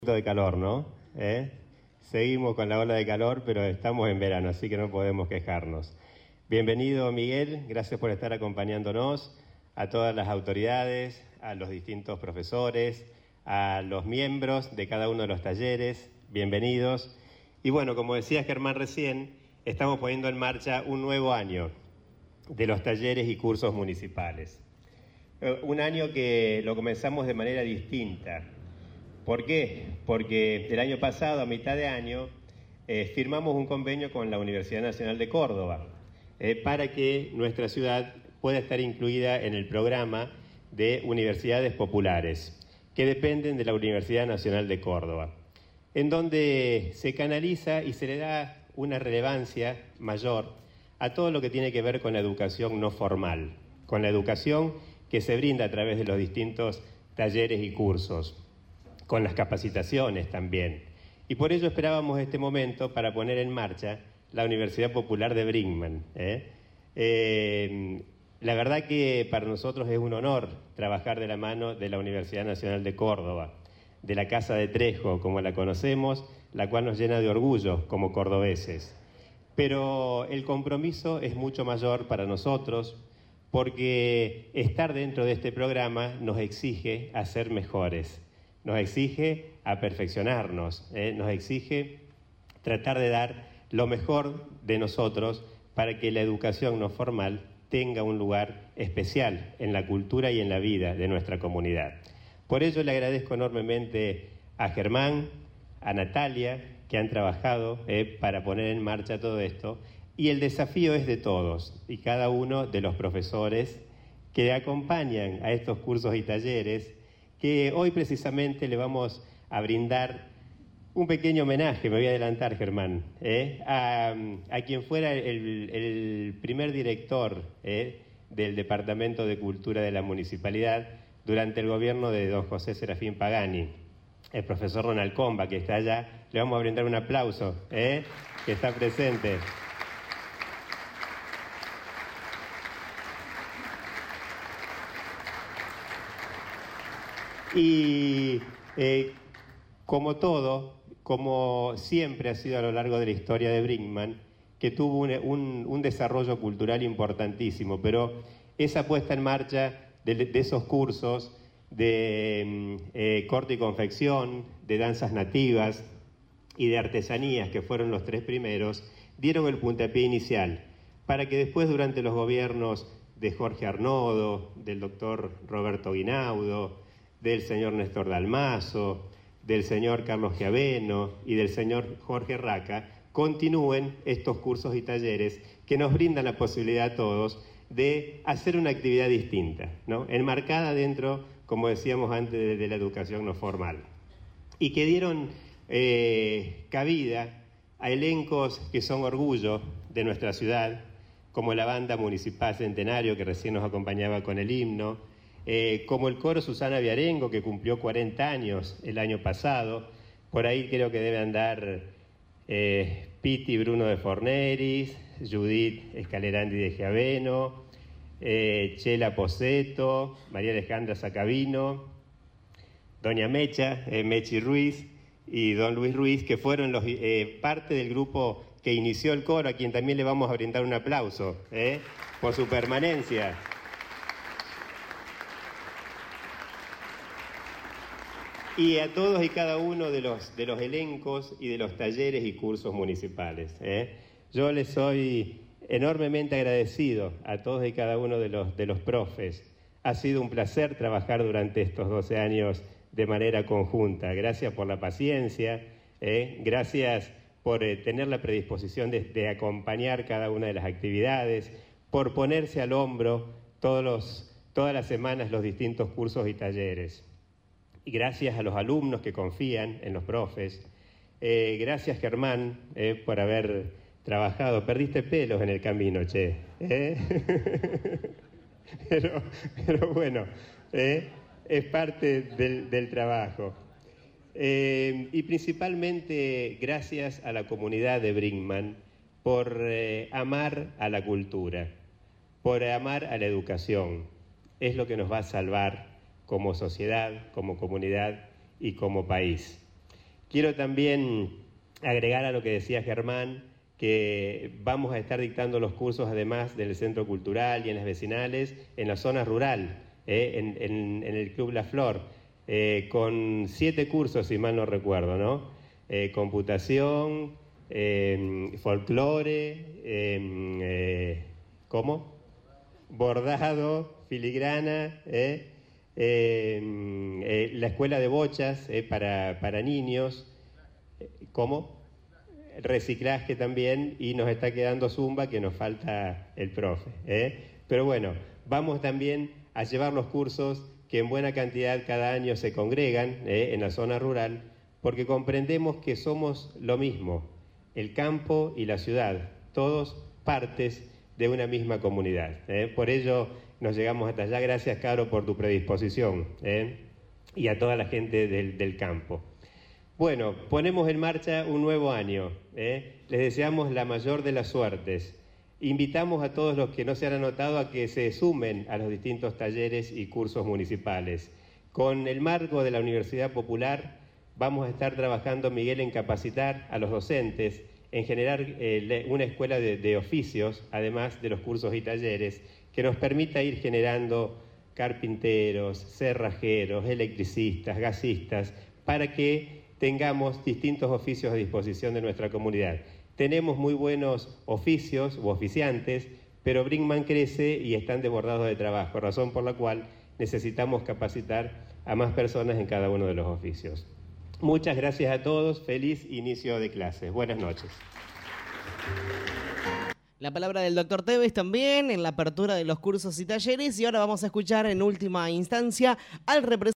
De calor, ¿no? Seguimos con la ola de calor, pero estamos en verano, así que no podemos quejarnos. Bienvenido, Miguel, gracias por estar acompañándonos, a todas las autoridades, a los distintos profesores, a los miembros de cada uno de los talleres, bienvenidos. Y bueno, como decía Germán recién, estamos poniendo en marcha un nuevo año de los talleres y cursos municipales. Un año que lo comenzamos de manera distinta. ¿Por qué? Porque el año pasado, a mitad de año, firmamos un convenio con la Universidad Nacional de Córdoba para que nuestra ciudad pueda estar incluida en el programa de universidades populares que dependen de la Universidad Nacional de Córdoba, en donde se canaliza y se le da una relevancia mayor a todo lo que tiene que ver con la educación no formal, con la educación que se brinda a través de los distintos talleres y cursos, con las capacitaciones también. Y por ello esperábamos este momento para poner en marcha la Universidad Popular de Brinkmann. La verdad que para nosotros es un honor trabajar de la mano de la Universidad Nacional de Córdoba, de la Casa de Trejo, como la conocemos, la cual nos llena de orgullo como cordobeses. Pero el compromiso es mucho mayor para nosotros, porque estar dentro de este programa nos exige a ser mejores. Nos exige a perfeccionarnos, nos exige tratar de dar lo mejor de nosotros para que la educación no formal tenga un lugar especial en la cultura y en la vida de nuestra comunidad. Por ello le agradezco enormemente a Germán, a Natalia, que han trabajado para poner en marcha todo esto, y el desafío es de todos y cada uno de los profesores que acompañan a estos cursos y talleres, que hoy precisamente le vamos a brindar un pequeño homenaje, me voy a adelantar, Germán, a quien fuera el primer director del Departamento de Cultura de la Municipalidad durante el gobierno de don José Serafín Pagani, el profesor Ronald Comba, que está allá. Le vamos a brindar un aplauso, que está presente. Y como siempre ha sido a lo largo de la historia de Brinkmann, que tuvo un desarrollo cultural importantísimo, pero esa puesta en marcha de esos cursos de corte y confección, de danzas nativas y de artesanías, que fueron los tres primeros, dieron el puntapié inicial para que después, durante los gobiernos de Jorge Arnodo, del doctor Roberto Guinaudo, del señor Néstor Dalmazo, del señor Carlos Giaveno y del señor Jorge Raca, continúen estos cursos y talleres que nos brindan la posibilidad a todos de hacer una actividad distinta, ¿no? Enmarcada dentro, como decíamos antes, de la educación no formal, y que dieron cabida a elencos que son orgullo de nuestra ciudad, como la Banda Municipal Centenario, que recién nos acompañaba con el himno, como el coro Susana Viarengo, que cumplió 40 años el año pasado. Por ahí creo que debe andar Piti Bruno de Forneris, Judith Escalerandi de Giaveno, Chela Poseto, María Alejandra Sacabino, doña Mecha, Mechi Ruiz y don Luis Ruiz, que fueron parte del grupo que inició el coro, a quien también le vamos a brindar un aplauso por su permanencia. Y a todos y cada uno de los elencos y de los talleres y cursos municipales. Yo les soy enormemente agradecido a todos y cada uno de los profes. Ha sido un placer trabajar durante estos 12 años de manera conjunta. Gracias por la paciencia, gracias por tener la predisposición de acompañar cada una de las actividades, por ponerse al hombro todas las semanas los distintos cursos y talleres. Y gracias a los alumnos que confían en los profes. Gracias, Germán, por haber trabajado. Perdiste pelos en el camino, che. Pero bueno, es parte del trabajo. Y principalmente gracias a la comunidad de Brinkmann por amar a la cultura, por amar a la educación. Es lo que nos va a salvar como sociedad, como comunidad y como país. Quiero también agregar a lo que decía Germán, que vamos a estar dictando los cursos, además del Centro Cultural y en las vecinales, en la zona rural, en el Club La Flor, con 7 cursos, si mal no recuerdo, ¿no? Computación, folclore, ¿cómo? Bordado, filigrana, la escuela de bochas para niños, ¿cómo? Reciclaje también, y nos está quedando zumba, que nos falta el profe. Pero bueno, vamos también a llevar los cursos que en buena cantidad cada año se congregan en la zona rural, porque comprendemos que somos lo mismo, el campo y la ciudad, todos partes de una misma comunidad. Por ello nos llegamos hasta allá. Gracias, Caro, por tu predisposición, y a toda la gente del campo. Bueno, ponemos en marcha un nuevo año. Les deseamos la mayor de las suertes. Invitamos a todos los que no se han anotado a que se sumen a los distintos talleres y cursos municipales. Con el marco de la Universidad Popular vamos a estar trabajando, Miguel, en capacitar a los docentes, en generar una escuela de oficios, además de los cursos y talleres, que nos permita ir generando carpinteros, cerrajeros, electricistas, gasistas, para que tengamos distintos oficios a disposición de nuestra comunidad. Tenemos muy buenos oficios u oficiantes, pero Brinkmann crece y están desbordados de trabajo, razón por la cual necesitamos capacitar a más personas en cada uno de los oficios. Muchas gracias a todos, feliz inicio de clases. Buenas noches. La palabra del doctor Tevez también en la apertura de los cursos y talleres, y ahora vamos a escuchar en última instancia al representante